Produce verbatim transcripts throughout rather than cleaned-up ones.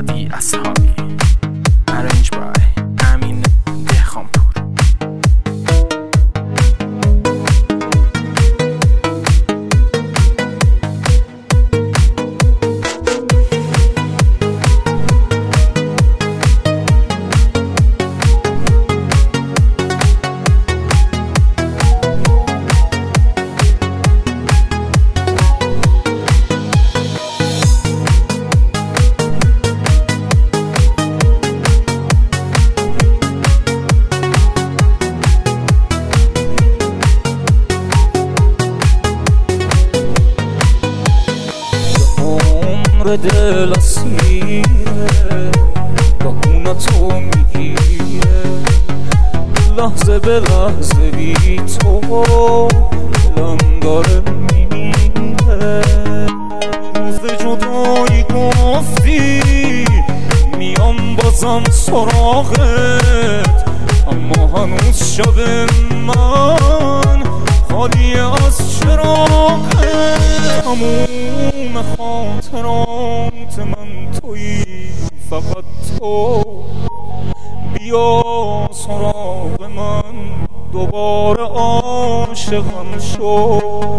هادی اصحابی. Arranged by امین دهخانپور. دل اسیره گاهونه تو میگیره لحظه به لحظه بی تو دلم داره میمیره. روز جدایی گفتی میام بازم سراغت، اما هنوز شب من خالی از چراغت. تموم خاطرات من تویی، فقط تو بیا سراغ من، دوباره عاشقم شو.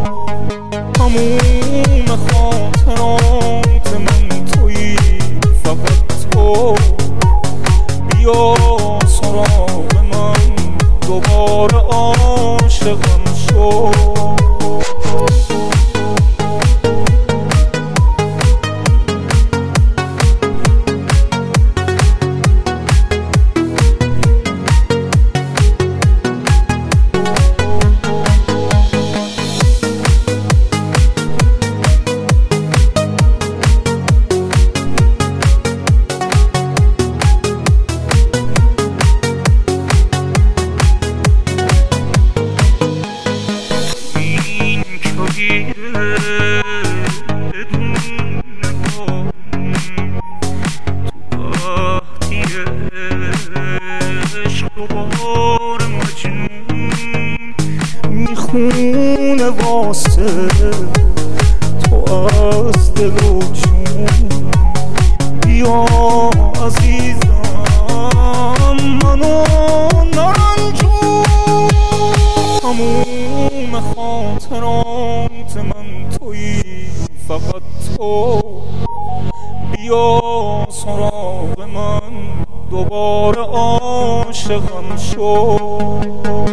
تموم خاطرات من تویی، فقط تو بیا سراغ من، دوباره عاشقم شو. بدون نگاه تو وقتی عشق دوبار مجنون میخونه واسه تو از دل و جون. بیا عزیزم منو نرنجون. تموم خاطرات من تویی، فقط تو بیا سراغ من، دوباره عاشقم شو.